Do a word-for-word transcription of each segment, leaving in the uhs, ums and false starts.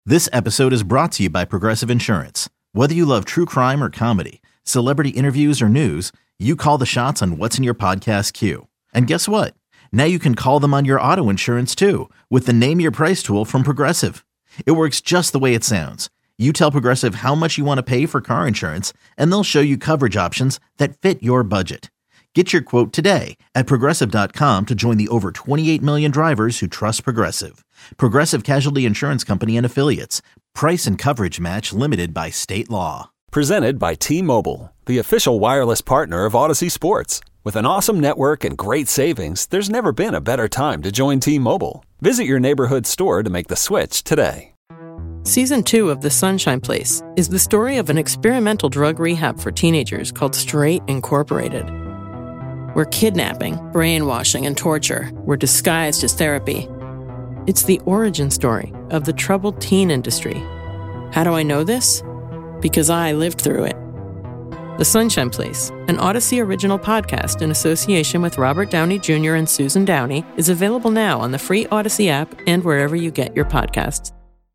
This episode is brought to you by Progressive Insurance. Whether you love true crime or comedy, celebrity interviews or news, you call the shots on what's in your podcast queue. And guess what? Now you can call them on your auto insurance too with the Name Your Price tool from Progressive. It works just the way it sounds. You tell Progressive how much you want to pay for car insurance, and they'll show you coverage options that fit your budget. Get your quote today at Progressive dot com to join the over twenty-eight million drivers who trust Progressive. Progressive Casualty Insurance Company and Affiliates. Price and coverage match limited by state law. Presented by T-Mobile, the official wireless partner of Odyssey Sports. With an awesome network and great savings, there's never been a better time to join T-Mobile. Visit your neighborhood store to make the switch today. Season two of The Sunshine Place is the story of an experimental drug rehab for teenagers called Straight Incorporated, where kidnapping, brainwashing, and torture were disguised as therapy. It's the origin story of the troubled teen industry. How do I know this? Because I lived through it. The Sunshine Place, an Odyssey original podcast in association with Robert Downey Junior and Susan Downey, is available now on the free Odyssey app and wherever you get your podcasts.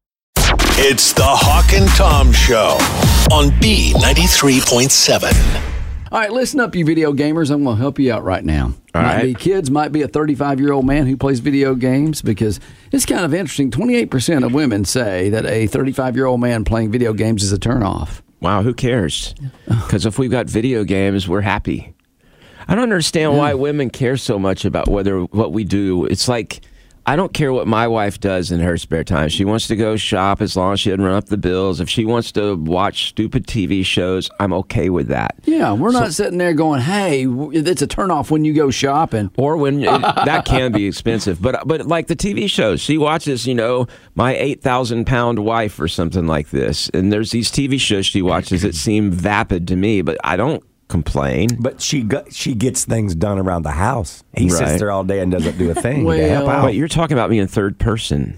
It's the Hawk and Tom Show on B ninety-three point seven. All right, listen up, you video gamers. I'm going to help you out right now. All might right. be kids, might be a thirty-five-year-old man who plays video games, because it's kind of interesting. twenty-eight percent of women say that a thirty-five-year-old man playing video games is a turnoff. Wow, who cares? Because if we've got video games, we're happy. I don't understand Yeah. why women care so much about whether what we do. It's like, I don't care what my wife does in her spare time. She wants to go shop as long as she doesn't run up the bills. If she wants to watch stupid T V shows, I'm okay with that. Yeah, we're So- not sitting there going, hey, it's a turnoff when you go shopping. Or when it, that can be expensive, but but like the T V shows, she watches, you know, My eight thousand Pound Wife or something like this, and there's these T V shows she watches that seem vapid to me, but I don't complain. But she got, she gets things done around the house. He Right. sits there all day and doesn't do a thing Well, to help out. But you're talking about me in third person.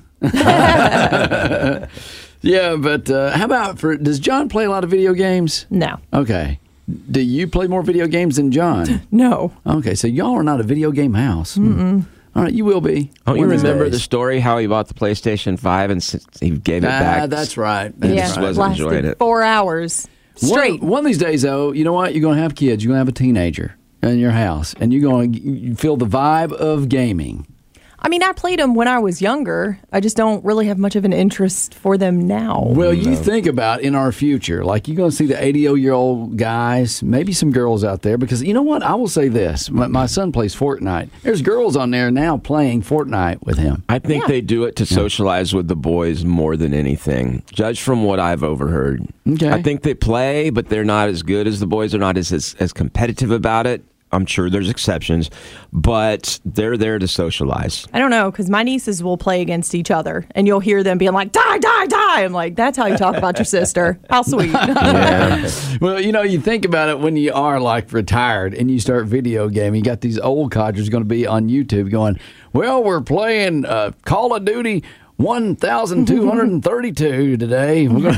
Yeah, but uh, how about for, does John play a lot of video games? No. Okay. Do you play more video games than John? No. Okay, so y'all are not a video game house. Mm-mm. All right, you will be. Don't you one of these remember days. the story how he bought the PlayStation five and s- he gave it Ah, back? that's right. He That's just right. wasn't enjoying Lasted it. four hours straight. One, one of these days, though, you know what? You're going to have kids. You're going to have a teenager in your house, and you're going to feel the vibe of gaming. I mean, I played them when I was younger. I just don't really have much of an interest for them now. Well, you think about in our future, like you're going to see the eighty-year-old guys, maybe some girls out there, because you know what? I will say this. My, my son plays Fortnite. There's girls on there now playing Fortnite with him. I think Yeah. they do it to socialize with the boys more than anything, judge from what I've overheard. Okay. I think they play, but they're not as good as the boys. They're not as, as, as competitive about it. I'm sure there's exceptions, but they're there to socialize. I don't know, because my nieces will play against each other, and you'll hear them being like, die, die, die. I'm like, that's how you talk about your sister. How sweet. Yeah. Well, you know, you think about it when you are like retired and you start video gaming. You got these old codgers going to be on YouTube going, well, we're playing uh, Call of Duty one thousand two hundred thirty-two today. We're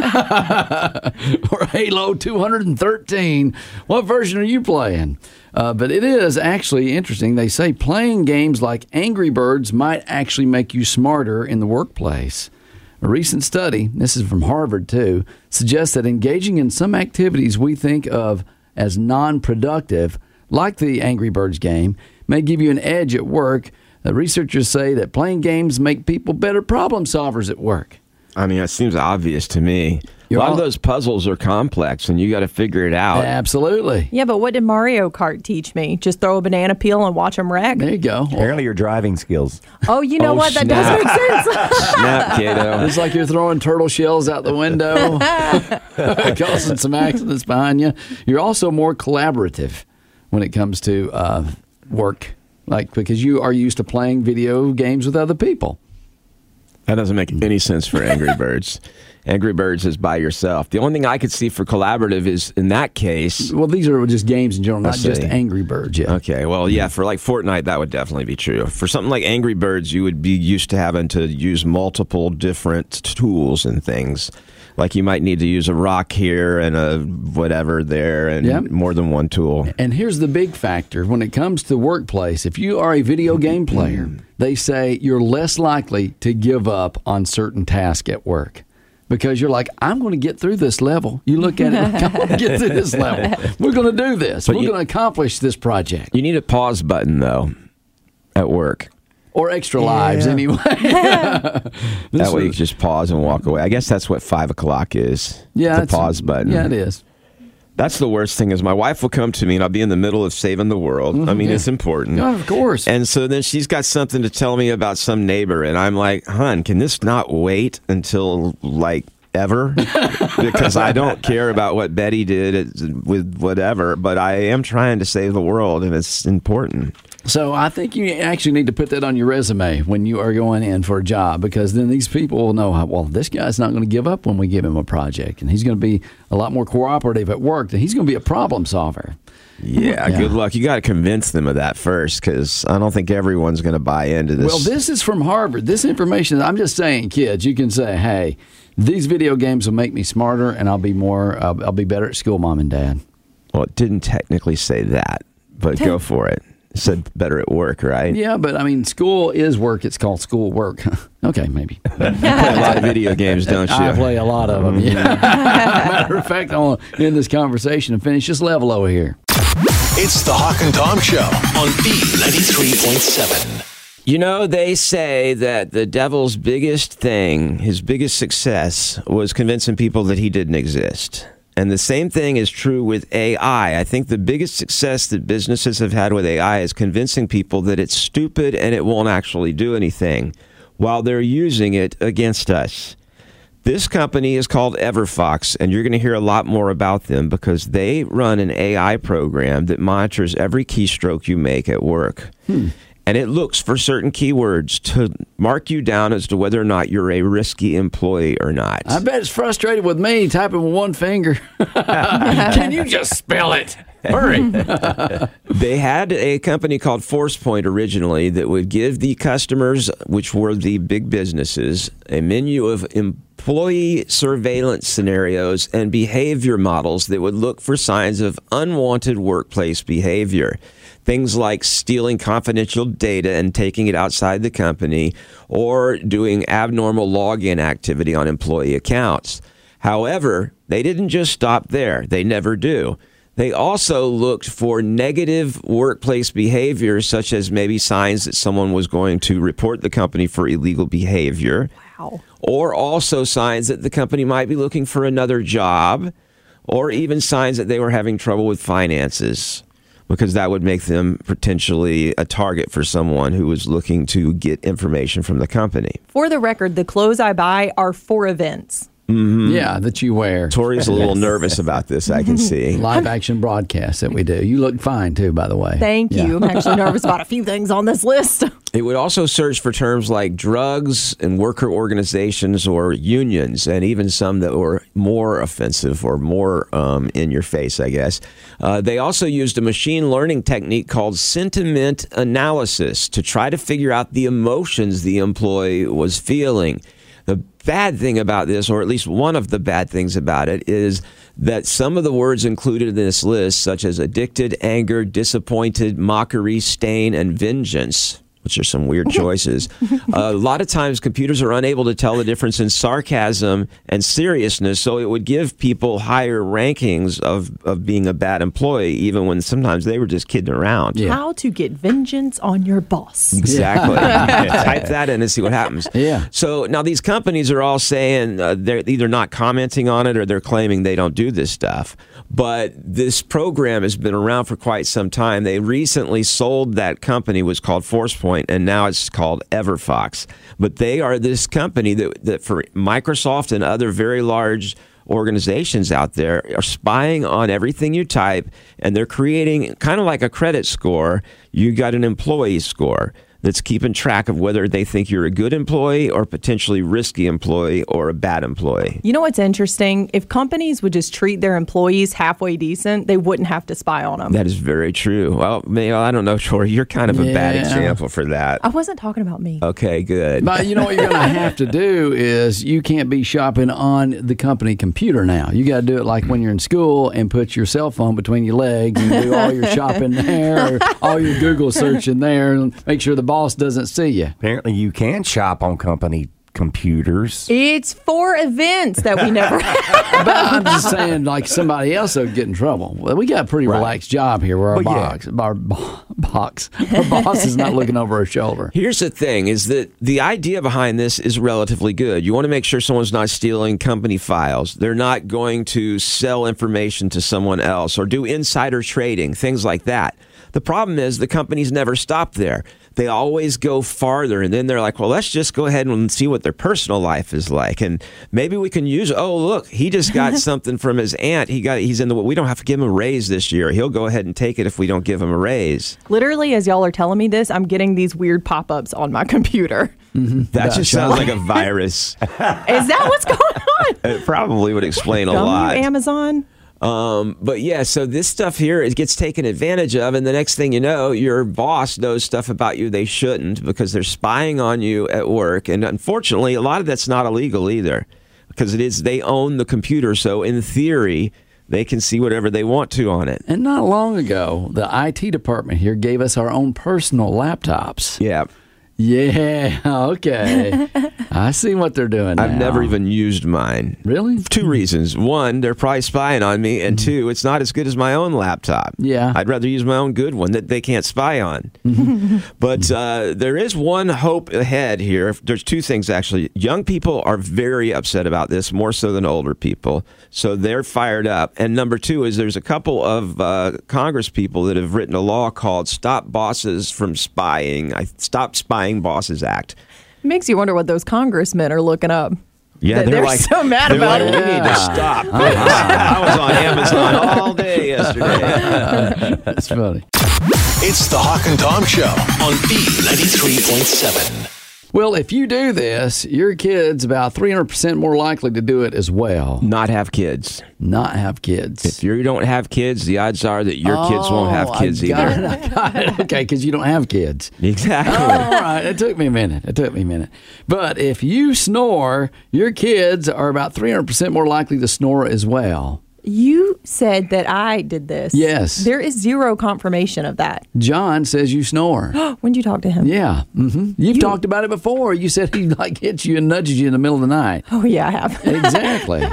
gonna or Halo two hundred thirteen. What version are you playing? Uh, but it is actually interesting. They say playing games like Angry Birds might actually make you smarter in the workplace. A recent study, this is from Harvard too, suggests that engaging in some activities we think of as non-productive, like the Angry Birds game, may give you an edge at work. The researchers say that playing games make people better problem solvers at work. I mean, it seems obvious to me. You're a lot all- of those puzzles are complex, and you got to figure it out. Absolutely. Yeah, but what did Mario Kart teach me? Just throw a banana peel and watch them wreck? There you go. Apparently your driving skills. Oh, you know Oh, what? That snap. does make sense. Snap, Kato. It's like you're throwing turtle shells out the window, causing some accidents behind you. You're also more collaborative when it comes to uh, work, like because you are used to playing video games with other people. That doesn't make any sense for Angry Birds. Angry Birds is by yourself. The only thing I could see for collaborative is, in that case... Well, these are just games in general, not I just see. Angry Birds. Yeah. Okay, well, yeah, for like Fortnite, that would definitely be true. For something like Angry Birds, you would be used to having to use multiple different tools and things. Like you might need to use a rock here and a whatever there and Yep. more than one tool. And here's the big factor when it comes to workplace. If you are a video game player, they say you're less likely to give up on certain tasks at work. Because you're like, I'm going to get through this level. You look at it, like, I'm going to get through this level. We're going to do this. But We're you- going to accomplish this project. You need a pause button, though, at work. Or extra lives, anyway. That This way you was- can just pause and walk away. I guess that's what five o'clock is. yeah, the it's- pause button. Yeah, it is. That's the worst thing is my wife will come to me and I'll be in the middle of saving the world. I mean, yeah. it's important. Yeah, of course. And so then she's got something to tell me about some neighbor. And I'm like, hon, can this not wait until like ever? Because I don't care about what Betty did at- with whatever, but I am trying to save the world and it's important. So I think you actually need to put that on your resume when you are going in for a job, because then these people will know, how, well, this guy's not going to give up when we give him a project, and he's going to be a lot more cooperative at work, and he's going to be a problem solver. Yeah, Yeah. good luck. You got to convince them of that first because I don't think everyone's going to buy into this. Well, this is from Harvard. This information, I'm just saying, kids, you can say, hey, these video games will make me smarter, and I'll be more, uh, I'll be better at school, mom and dad. Well, it didn't technically say that, but go for it. It said better at work, right? Yeah, but I mean, school is work. It's called school work. Okay, maybe. You play a lot of video games, don't you? I play a lot of them. Yeah. Matter of fact, I want to end this conversation and finish this level over here. It's the Hawk and Tom Show on B ninety-three point seven. You know, they say that the devil's biggest thing, his biggest success, was convincing people that he didn't exist. And the same thing is true with A I. I think the biggest success that businesses have had with A I is convincing people that it's stupid and it won't actually do anything while they're using it against us. This company is called EverFox, and you're going to hear a lot more about them because they run an A I program that monitors every keystroke you make at work. Hmm. And it looks for certain keywords to mark you down as to whether or not you're a risky employee or not. I bet it's frustrated with me typing with one finger. Can you just spell it? Hurry. They had a company called ForcePoint originally that would give the customers, which were the big businesses, a menu of employee surveillance scenarios and behavior models that would look for signs of unwanted workplace behavior. Things like stealing confidential data and taking it outside the company or doing abnormal login activity on employee accounts. However, they didn't just stop there. They never do. They also looked for negative workplace behavior, such as maybe signs that someone was going to report the company for illegal behavior. Wow. Or also signs that the company might be looking for another job, or even signs that they were having trouble with finances, because that would make them potentially a target for someone who was looking to get information from the company. For the record, the clothes I buy are for events. Yeah, that you wear. Tori's a little nervous about this, I can see. Live action broadcasts that we do. You look fine, too, by the way. Thank Yeah. you. I'm actually nervous about a few things on this list. It would also search for terms like drugs and worker organizations or unions, and even some that were more offensive or more um, in your face, I guess. Uh, they also used a machine learning technique called sentiment analysis to try to figure out the emotions the employee was feeling. The bad thing about this, or at least one of the bad things about it, is that some of the words included in this list, such as addicted, anger, disappointed, mockery, stain, and vengeance, which are some weird choices. uh, a lot of times computers are unable to tell the difference in sarcasm and seriousness, so it would give people higher rankings of, of being a bad employee, even when sometimes they were just kidding around. Yeah. How to get vengeance on your boss. Exactly. Type that in and see what happens. Yeah. So now these companies are all saying uh, they're either not commenting on it or they're claiming they don't do this stuff. But this program has been around for quite some time. They recently sold that company, was called ForcePoint, and now it's called EverFox. But they are this company that, that for Microsoft and other very large organizations out there are spying on everything you type, and they're creating kind of like a credit score. You got an employee score. that's keeping track of whether they think you're a good employee or potentially risky employee or a bad employee. You know what's interesting? If companies would just treat their employees halfway decent, they wouldn't have to spy on them. That is very true. Well, Mayo, I don't know, Tori. You're kind of a Yeah. bad example for that. I wasn't talking about me. Okay, good. But you know what you're going to have to do is you can't be shopping on the company computer now. You got to do it like when you're in school and put your cell phone between your legs and do all your shopping there, or all your Google searching there, and make sure the boss doesn't see you. Apparently, you can shop on company computers. It's for events that we never had. But I'm just saying, like somebody else would get in trouble. Well, we got a pretty Right. relaxed job here where our Well, yeah. box, our bo- box, our boss is not looking over our shoulder. Here's the thing, is that the idea behind this is relatively good. You want to make sure someone's not stealing company files. They're not going to sell information to someone else or do insider trading, things like that. The problem is the companies never stop there. They always go farther, and then they're like, well, let's just go ahead and see what their personal life is like. And maybe we can use, oh, look, he just got something from his aunt. He got, he's in the, we don't have to give him a raise this year. He'll go ahead and take it if we don't give him a raise. Literally, as y'all are telling me this, I'm getting these weird pop-ups on my computer. That just sounds like a virus. Is that what's going on? It probably would explain a Dumb you, lot. Amazon. Um, but yeah, so this stuff here, it gets taken advantage of, and the next thing you know, your boss knows stuff about you they shouldn't because they're spying on you at work. And unfortunately, a lot of that's not illegal either because it is they own the computer. So in theory, they can see whatever they want to on it. And not long ago, the I T department here gave us our own personal laptops. Yeah. Yeah, okay. I see what they're doing I've now. never even used mine. Really? Two reasons. One, they're probably spying on me. And two, it's not as good as my own laptop. Yeah. I'd rather use my own good one that they can't spy on. But uh, there is one hope ahead here. There's two things, actually. Young people are very upset about this, more so than older people. So they're fired up. And number two is there's a couple of uh, Congress people that have written a law called Stop Bosses from Spying. I Stop Spying Bosses Act. It makes you wonder what those congressmen are looking up. Yeah, They're they're, like so mad they're about like, it. We need to stop. I was on Amazon all day yesterday. That's funny. It's the Hawk and Tom Show on B ninety-three point seven. Well, if you do this, your kid's about three hundred percent more likely to do it as well. Not have kids. Not have kids. If you don't have kids, the odds are that your kids won't have Oh, kids I got either. It, I got it. Okay, because you don't have kids. Exactly. All right. It took me a minute. It took me a minute. But if you snore, your kids are about three hundred percent more likely to snore as well. You said that I did this. Yes. There is zero confirmation of that. John says you snore. When did you talk to him? Yeah. Mm-hmm. You've You- talked about it before. You said he like hits you and nudges you in the middle of the night. Oh, yeah, I have. Exactly.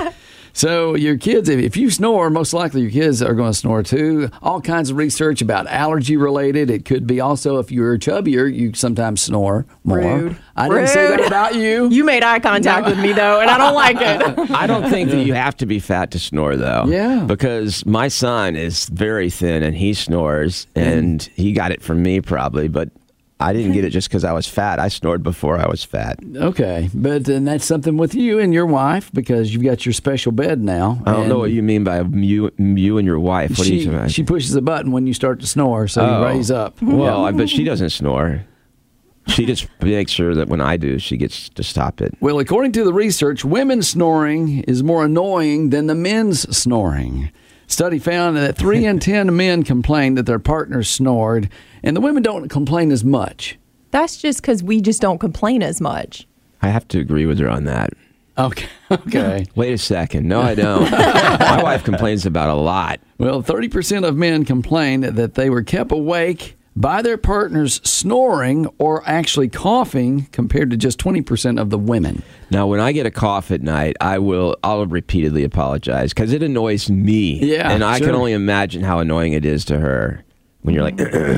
So your kids, if, if you snore, most likely your kids are going to snore too. All kinds of research about allergy related. It could be also if you're chubbier, you sometimes snore more. Rude. I didn't say that Rude. about you. You made eye contact with me, though, and I don't like it. I don't think that you have to be fat to snore, though. Yeah. Because my son is very thin and he snores, and he got it from me probably, but I didn't get it just because I was fat. I snored before I was fat. Okay, but then that's something with you and your wife because you've got your special bed now. I don't know and what you mean by you, you and your wife. What she, are you talking about? she pushes a button when you start to snore, so Oh. you raise up. Well, I bet she doesn't snore. She just makes sure that when I do, she gets to stop it. Well, according to the research, women's snoring is more annoying than the men's snoring. Study found that three in ten men complained that their partners snored, and the women don't complain as much. That's just because we just don't complain as much. I have to agree with her on that. Okay. Okay. Wait a second. No, I don't. My wife complains about a lot. Well, thirty percent of men complained that they were kept awake by their partners snoring or actually coughing compared to just twenty percent of the women. Now, when I get a cough at night, I will I'll repeatedly apologize because it annoys me. Yeah, and I sure. can only imagine how annoying it is to her when you're like,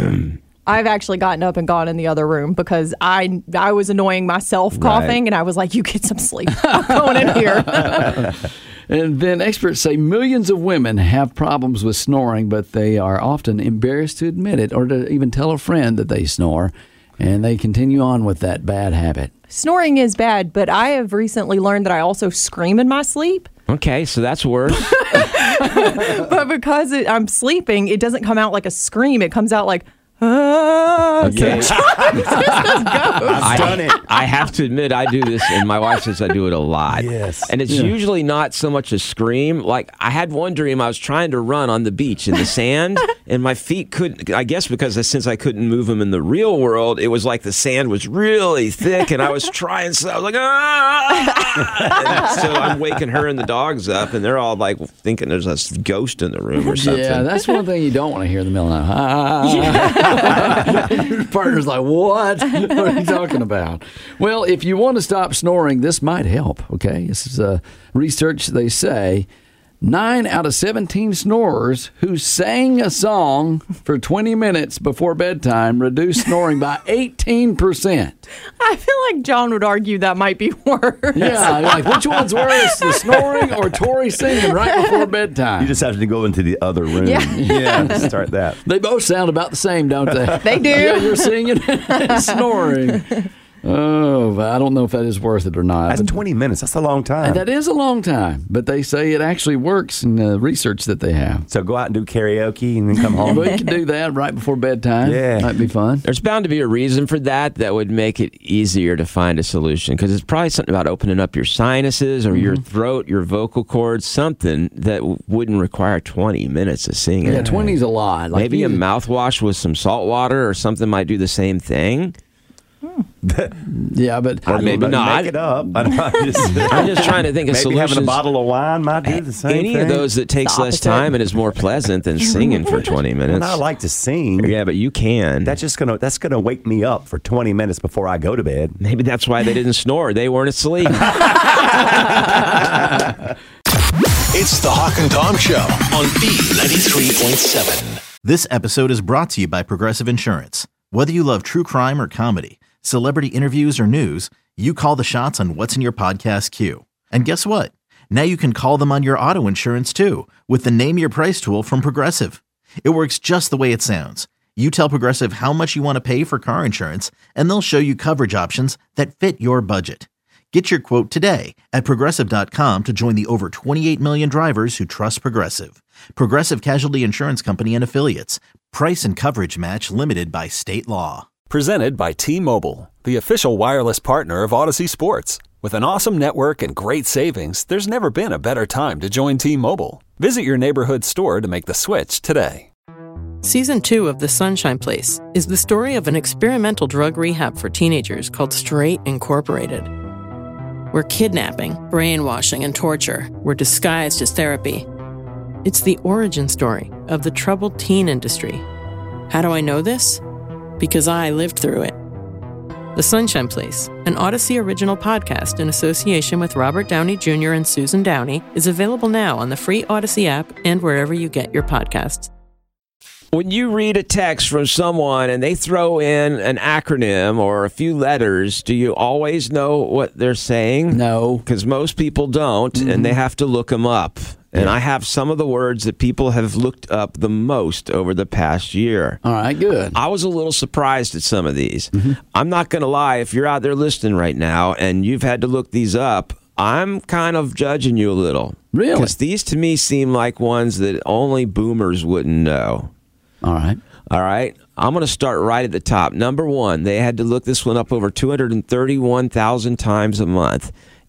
I've actually gotten up and gone in the other room because I I was annoying myself coughing, Right. and I was like, you get some sleep. I'm going in here. And then experts say millions of women have problems with snoring, but they are often embarrassed to admit it or to even tell a friend that they snore, and they continue on with that bad habit. Snoring is bad, but I have recently learned that I also scream in my sleep. okay, so that's worse. But because it, I'm sleeping, it doesn't come out like a scream. It comes out like, Uh, Okay. I've done it. I have to admit, I do this, and my wife says I do it a lot. Yes. And it's usually not so much a scream. Like, I had one dream I was trying to run on the beach in the sand, and my feet couldn't, I guess because since I couldn't move them in the real world, it was like the sand was really thick, and I was trying, so I was like, ah! And so I'm waking her and the dogs up, and they're all like thinking there's a ghost in the room or something. Yeah, that's one thing you don't want to hear in the middle of the night. Ah. Your partner's like, what? What are you talking about? Well, if you want to stop snoring, this might help, okay? This is uh, research. They say nine out of seventeen snorers who sang a song for twenty minutes before bedtime reduced snoring by eighteen percent. I feel like John would argue that might be worse. Yeah, like, which one's worse, the snoring or Tori singing right before bedtime? You just have to go into the other room. Yeah. Yeah, start that. They both sound about the same, don't they? They do. Yeah, you're singing and snoring. Oh, but I don't know if that is worth it or not. That's But- twenty minutes. That's a long time. That is a long time, but they say it actually works in the research that they have. So go out and do karaoke and then come home. We can do that right before bedtime. Yeah. Might be fun. There's bound to be a reason for that that would make it easier to find a solution, because it's probably something about opening up your sinuses or your throat, your vocal cords, something that w- wouldn't require twenty minutes of singing. Yeah, twenty's a lot. Like Maybe you- a mouthwash with some salt water or something might do the same thing. Yeah, but Or maybe But not. Make it up. I'm just, I'm just trying to think of maybe solutions. having a bottle of wine might do the same Any thing. of those that takes The less opposite. time and is more pleasant than singing for twenty minutes. And I like to sing. Yeah, but you can. That's just gonna that's gonna wake me up for twenty minutes before I go to bed. Maybe that's why they didn't snore. They weren't asleep. It's the Hawk and Tom Show on B ninety-three point seven. This episode is brought to you by Progressive Insurance. Whether you love true crime or comedy, celebrity interviews or news, you call the shots on what's in your podcast queue. And guess what? Now you can call them on your auto insurance too with the Name Your Price tool from Progressive. It works just the way it sounds. You tell Progressive how much you want to pay for car insurance, and they'll show you coverage options that fit your budget. Get your quote today at Progressive dot com to join the over twenty-eight million drivers who trust Progressive. Progressive Casualty Insurance Company and Affiliates. Price and coverage match limited by state law. Presented by T-Mobile, the official wireless partner of Odyssey Sports. With an awesome network and great savings, there's never been a better time to join T-Mobile. Visit your neighborhood store to make the switch today. Season two of The Sunshine Place is the story of an experimental drug rehab for teenagers called Straight Incorporated, where kidnapping, brainwashing, and torture were disguised as therapy. It's the origin story of the troubled teen industry. How do I know this? Because I lived through it. The Sunshine Place, an Odyssey original podcast in association with Robert Downey Junior and Susan Downey, is available now on the free Odyssey app and wherever you get your podcasts. When you read a text from someone and they throw in an acronym or a few letters, do you always know what they're saying? No. Because most people don't, and they have to look them up. And I have some of the words that people have looked up the most over the past year. All right, good. I was a little surprised at some of these. I'm not going to lie. If you're out there listening right now and you've had to look these up, I'm kind of judging you a little. Really? Because these to me seem like ones that only boomers wouldn't know. All right. All right. I'm going to start right at the top. Number one, they had to look this one up over two hundred thirty-one thousand times a month.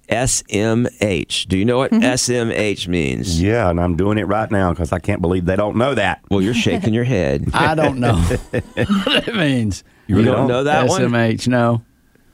S M H. Do you know what S M H means? Yeah, and I'm doing it right now because I can't believe they don't know that. Well, you're shaking your head. I don't know what it means. You really don't know that S M H, no.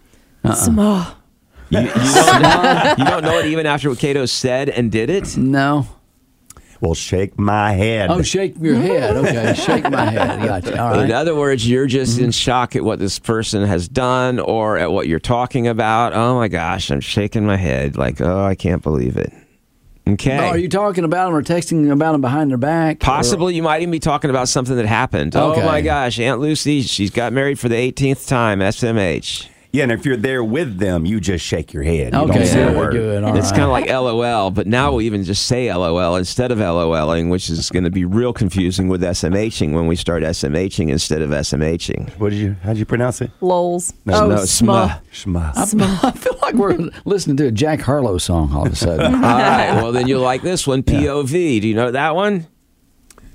Small. You, you, don't, you don't know it even after what Cato said and did it? No. Well, shake my head. Oh, shake your head. Okay, shake my head. Gotcha. All In right. other words, you're just in shock at what this person has done or at what you're talking about. Oh my gosh, I'm shaking my head like, oh, I can't believe it. Okay. Oh, are you talking about them or texting about them behind their back? Possibly you might even be talking about something that happened. Okay. Oh my gosh, Aunt Lucy, she's got married for the eighteenth time, S M H. Yeah, and if you're there with them, you just shake your head. You Okay, don't say a very word. good. All It's right. kind of like LOL, but now we even just say LOL instead of LOLing, which is going to be real confusing with SMHing when we start SMHing instead of SMHing. What did you? How'd you pronounce it? Lols. No, oh, no, sma. Shma. I feel like we're listening to a Jack Harlow song all of a sudden. All right, well then you'll like this one, P O V. Do you know that one?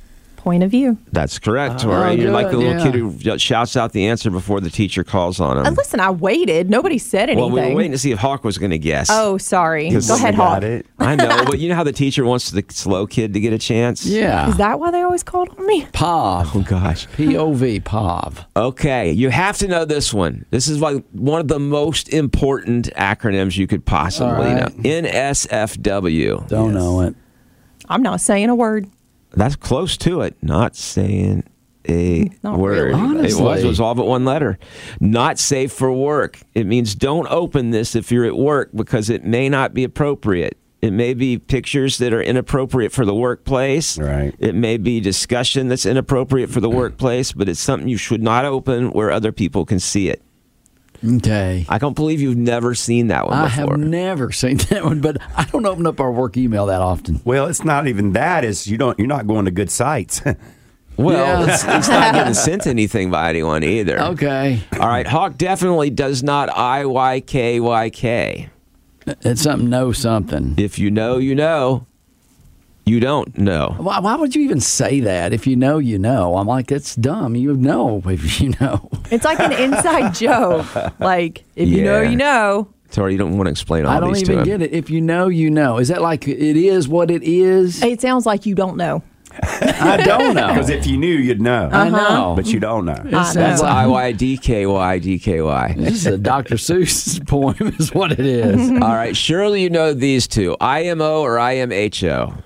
point of view. That's correct, Tori. Oh, You're like the good, little yeah. kid who shouts out the answer before the teacher calls on him. Uh, listen, I waited. Nobody said anything. Well, we were waiting to see if Hawk was going to guess. Oh, sorry. Because Go ahead, you got Hawk. it. I know, but you know how the teacher wants the slow kid to get a chance? Yeah. Is that why they always called on me? Oh, POV. gosh. P O V, POV. Okay, you have to know this one. This is like one of the most important acronyms you could possibly All right. know. N S F W. Don't know it. I'm not saying a word. That's close to it. Not saying a Not word. really. It was, Honestly. it was all but one letter. Not safe for work. It means don't open this if you're at work because it may not be appropriate. It may be pictures that are inappropriate for the workplace. Right. It may be discussion that's inappropriate for the workplace, but it's something you should not open where other people can see it. Okay. I don't believe you've never seen that one I before. have never seen that one, but I don't open up our work email that often. Well, it's not even that. It's you don't. You're not going to good sites. Well, Yeah. it's, it's not getting sent anything by anyone either. Okay. All right, Hawk definitely does not I Y K Y K. It's something, know something. If you know, you know. You don't know. Why, why would you even say that? If you know, you know. I'm like, that's dumb. You know if you know. It's like an inside joke. Like, if you know, Yeah. you know. Tori, you don't want to explain all I don't these to even him. get it. If you know, you know. Is that like it is what it is? It sounds like you don't know. I don't know. Because if you knew, you'd know. I know. But you don't know. It I sounds That's know. like I Y D K Y D K Y. this is a Doctor Seuss poem, is what it is. All right, surely you know these two. I M O or I M H O?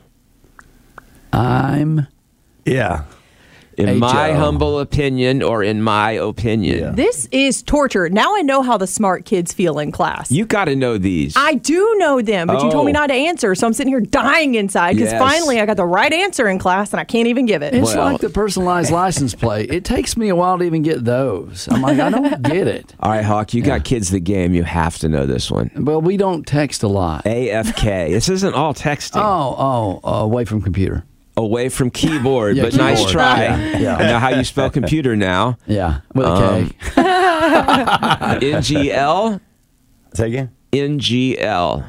I'm Yeah. In H O. my humble opinion or in my opinion. Yeah. This is torture. Now I know how the smart kids feel in class. You got to know these. I do know them, but you told me Oh. not to answer, so I'm sitting here dying inside because Yes. finally I got the right answer in class and I can't even give it. It's Well- like the personalized license plate. It takes me a while to even get those. I'm like, I don't get it. All right, Hawk, you got kids the game. You have to know this one. Well, we don't text a lot. A F K. This isn't all texting. Oh, oh, uh, away from computer. Away from keyboard, Yeah, but nice keyboard. try. Yeah, yeah. I know how you spell computer now. Yeah, with a Um, K. N G L? Say again. N G L.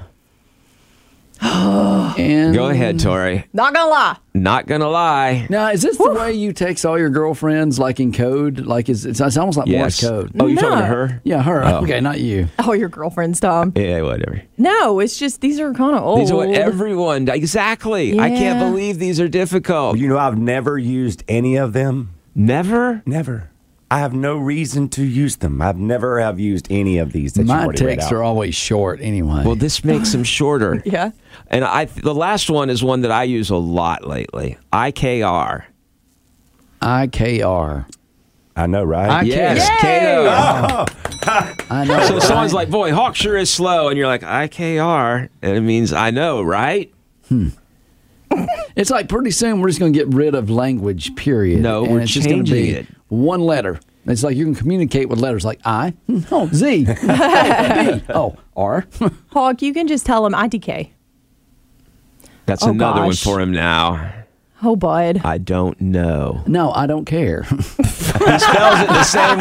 And Go ahead, Tori. Not gonna lie. Not going to lie. Now, is this the way you text all your girlfriends, like in code? Like, is it's, it's almost like Yes. Morse code. Oh, you're talking to No. her? Yeah, her. Oh. Okay, not you. Oh, your girlfriend's Tom. Yeah, whatever. No, it's just these are kind of old. These are what everyone. Exactly. I can't Yeah. believe these are difficult. You know, I've never used any of them. Never? Never. I have no reason to use them. I've never have used any of these that My you already read texts out. are always short anyway. Well, this makes them shorter. Yeah. And I, the last one is one that I use a lot lately. I K R. I K R. I know, right? I Yes, Yay! K O. Oh, I know. So someone's right? like, boy, Hawk sure is slow. And you're like, I K R. And it means I know, right? It's like pretty soon we're just going to get rid of language, period. No, and we're it's just gonna changing be it. one letter. It's like you can communicate with letters like I, oh, Z, B, oh, R. Hawk, you can just tell him I D K. That's Oh, another one gosh. for him now. Oh, bud. I don't know. No, I don't care. He spells it the same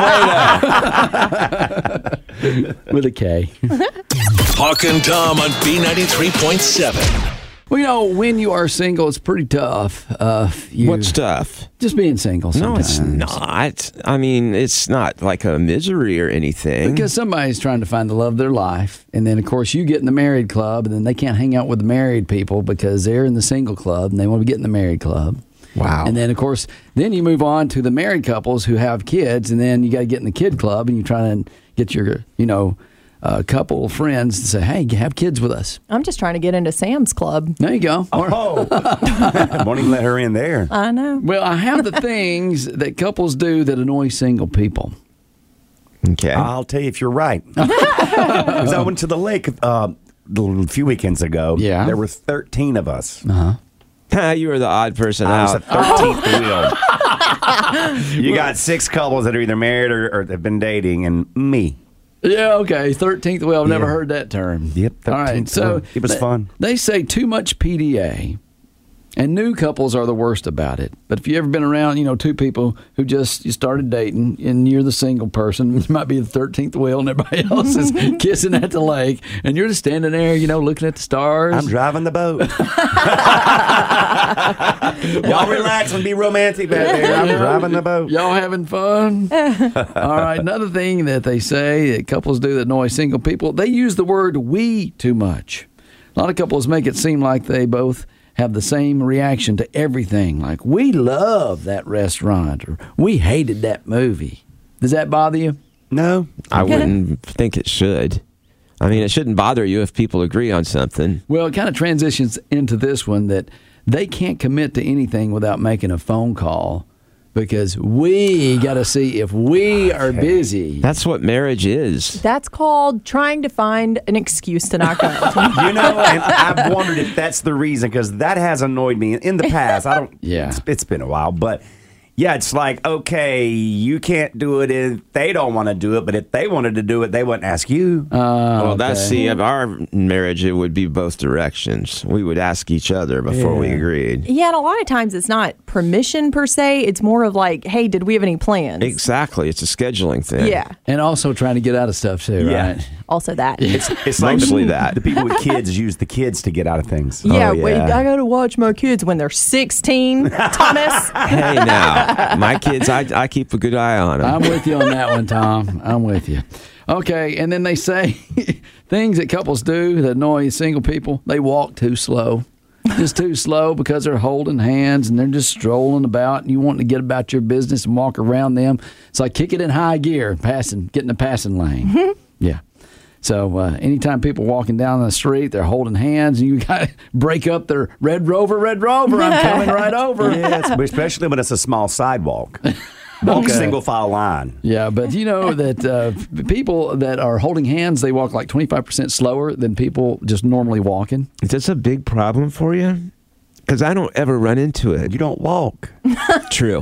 way, though. With a K. Hawk and Tom on B ninety-three point seven. Well, you know, when you are single, it's pretty tough. Uh, you, What stuff? Just being single No, sometimes. it's not. I mean, it's not like a misery or anything. Because somebody's trying to find the love of their life. And then, of course, you get in the married club, and then they can't hang out with the married people because they're in the single club, and they want to get in the married club. Wow. And then, of course, then you move on to the married couples who have kids, and then you got to get in the kid club, and you try to get your, you know, uh, couple friends to say, hey, have kids with us. I'm just trying to get into Sam's club. There you go. Or- oh. Won't even let her in there. I know. well, I have the things that couples do that annoy single people. Okay. I'll tell you if you're right. Because I went to the lake uh, a few weekends ago. Yeah. There were thirteen of us. Uh-huh. You were the odd person I was out. the thirteenth wheel. You got six couples that are either married or, or have been dating, and me. Yeah, okay. thirteenth wheel. I've never Yeah. heard that term. Yep, All right. thirteenth So wheel. It was they, fun. They say too much P D A And new couples are the worst about it. But if you've ever been around, you know, two people who just you started dating and you're the single person, it might be the thirteenth wheel and everybody else is kissing at the lake, and you're just standing there, you know, looking at the stars. I'm driving the boat. Y'all relax and be romantic back there. I'm driving the boat. Y'all having fun? All right. Another thing that they say that couples do that annoys single people, they use the word we too much. A lot of couples make it seem like they both have the same reaction to everything. Like, we love that restaurant, or we hated that movie. Does that bother you? No. I wouldn't think it should. I mean, it shouldn't bother you if people agree on something. Well, it kind of transitions into this one that they can't commit to anything without making a phone call because we got to see if we are busy. That's what marriage is. That's called trying to find an excuse to not go. You know, and I've wondered if that's the reason, because that has annoyed me in the past. I don't. Yeah. It's, it's been a while, but yeah, it's like, okay, you can't do it if they don't want to do it, but if they wanted to do it, they wouldn't ask you. Uh, well, that's, okay. see, of our marriage, it would be both directions. We would ask each other before Yeah. we agreed. Yeah, and a lot of times it's not permission per se. It's more of like, hey, did we have any plans? Exactly. It's a scheduling thing. Yeah. And also trying to get out of stuff too, Yeah. right? Also that. It's, it's like Mostly the, that. the people with kids use the kids to get out of things. Yeah, Oh, wait, yeah. I got to watch my kids when they're sixteen, Thomas. Hey, now, my kids, I, I keep a good eye on them. I'm with you on that one, Tom. I'm with you. Okay, and then they say things that couples do that annoy single people. They walk too slow. Just too slow because they're holding hands and they're just strolling about and you want to get about your business and walk around them. It's like kick it in high gear, passing, getting the passing lane. Yeah. So uh, anytime people walking down the street, they're holding hands and you got to break up their Red Rover, Red Rover, I'm coming right over. Yes, especially when it's a small sidewalk. Walk Okay. single file line. Yeah, but you know that uh, people that are holding hands, they walk like twenty-five percent slower than people just normally walking. Is this a big problem for you? Because I don't ever run into it. You don't walk. True.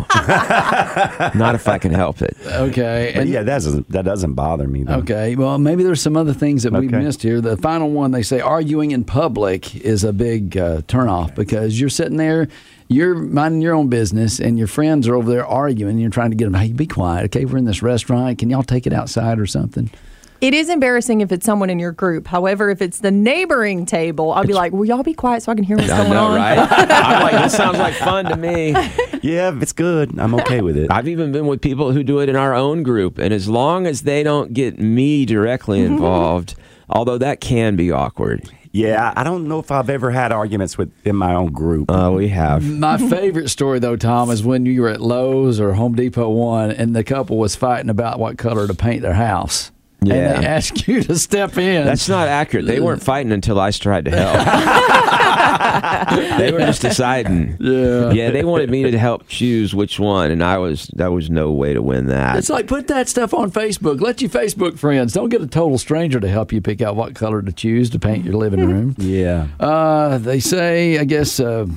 Not if I can help it. Okay. But And, yeah, that doesn't, that doesn't bother me, though. Okay. Well, maybe there's some other things that we've Okay. missed here. The final one, they say arguing in public is a big uh, turnoff because you're sitting there, you're minding your own business, and your friends are over there arguing. And you're trying to get them, hey, be quiet. Okay, we're in this restaurant. Can y'all take it outside or something? It is embarrassing if it's someone in your group. However, if it's the neighboring table, I'll be like, will y'all be quiet so I can hear what's I going know, on? right? I'm like, this sounds like fun to me. Yeah, if it's good, I'm okay with it. I've even been with people who do it in our own group, and as long as they don't get me directly involved, although that can be awkward. Yeah, I don't know if I've ever had arguments with in my own group. Uh, we have. My favorite story, though, Tom, is when you were at Lowe's or Home Depot one and the couple was fighting about what color to paint their house. Yeah. And they asked you to step in. That's not accurate. They weren't fighting until I tried to help. They were just deciding. Yeah. Yeah, they wanted me to help choose which one, and I was that was no way to win that. It's like, put that stuff on Facebook. Let your Facebook friends. Don't get a total stranger to help you pick out what color to choose to paint your living room. Yeah. Uh, they say, I guess, uh,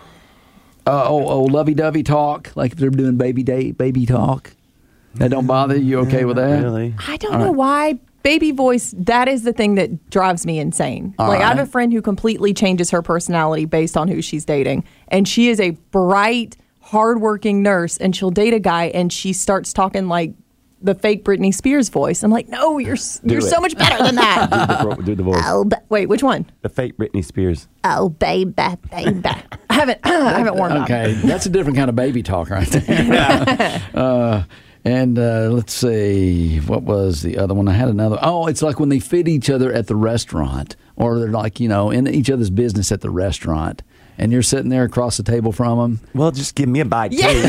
uh, oh, oh, lovey-dovey talk, like if they're doing baby date, baby talk. That don't bother you? Okay with that? Really? I don't know why. Baby voice, that is the thing that drives me insane. All like, I have right. a friend who completely changes her personality based on who she's dating. And she is a bright, hardworking nurse, and she'll date a guy, and she starts talking like the fake Britney Spears voice. I'm like, no, you're s- you're it. so much better than that. Do the, vo- do the voice. oh, ba- wait, which one? The fake Britney Spears. Oh, baby, baby. I haven't, I haven't warmed up. Okay, that's a different kind of baby talk right there. uh, and uh, let's see, what was the other one? I had another. Oh, it's like when they fit each other at the restaurant, or they're like, you know, in each other's business at the restaurant, and you're sitting there across the table from them. Well, just give me a bite, Yeah. too.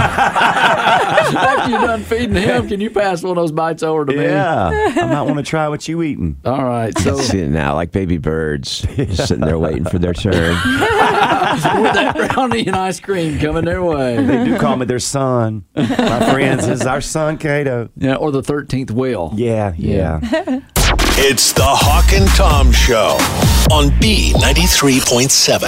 After you're done feeding him, can you pass one of those bites over to me? Yeah. I might want to try what you eating. All right, so So sitting out like baby birds, just sitting there waiting for their turn. with that brownie and ice cream coming their way. They do call me their son. My friends, this is our son, Cato. Yeah, or the thirteenth wheel. Yeah, yeah. It's the Hawk and Tom Show on B ninety-three point seven.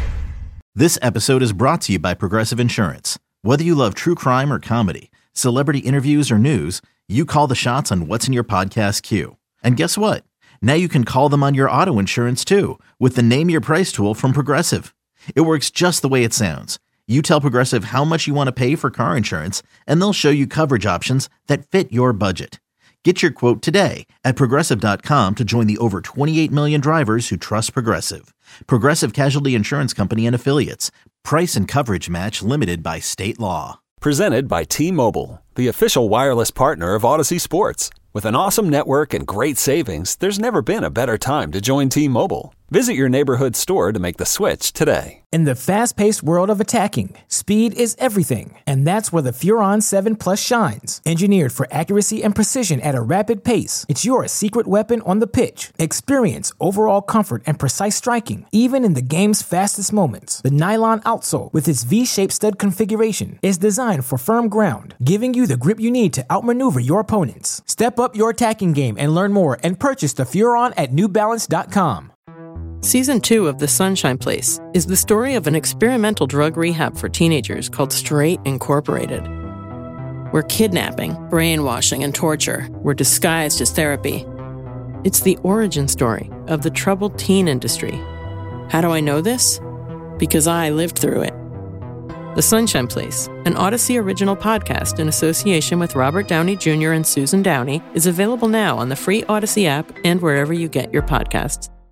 This episode is brought to you by Progressive Insurance. Whether you love true crime or comedy, celebrity interviews or news, you call the shots on what's in your podcast queue. And guess what? Now you can call them on your auto insurance too with the Name Your Price tool from Progressive. It works just the way it sounds. You tell Progressive how much you want to pay for car insurance, and they'll show you coverage options that fit your budget. Get your quote today at Progressive dot com to join the over twenty-eight million drivers who trust Progressive. Progressive Casualty Insurance Company and Affiliates. Price and coverage match limited by state law. Presented by T-Mobile, the official wireless partner of Odyssey Sports. With an awesome network and great savings, there's never been a better time to join T-Mobile. Visit your neighborhood store to make the switch today. In the fast-paced world of attacking, speed is everything, and that's where the Furon seven Plus shines. Engineered for accuracy and precision at a rapid pace, it's your secret weapon on the pitch. Experience overall comfort and precise striking, even in the game's fastest moments. The nylon outsole, with its V-shaped stud configuration, is designed for firm ground, giving you the grip you need to outmaneuver your opponents. Step up your attacking game and learn more and purchase the Furon at New Balance dot com. Season two of The Sunshine Place is the story of an experimental drug rehab for teenagers called Straight Incorporated, where kidnapping, brainwashing, and torture were disguised as therapy. It's the origin story of the troubled teen industry. How do I know this? Because I lived through it. The Sunshine Place, an Odyssey original podcast in association with Robert Downey Junior and Susan Downey, is available now on the free Odyssey app and wherever you get your podcasts.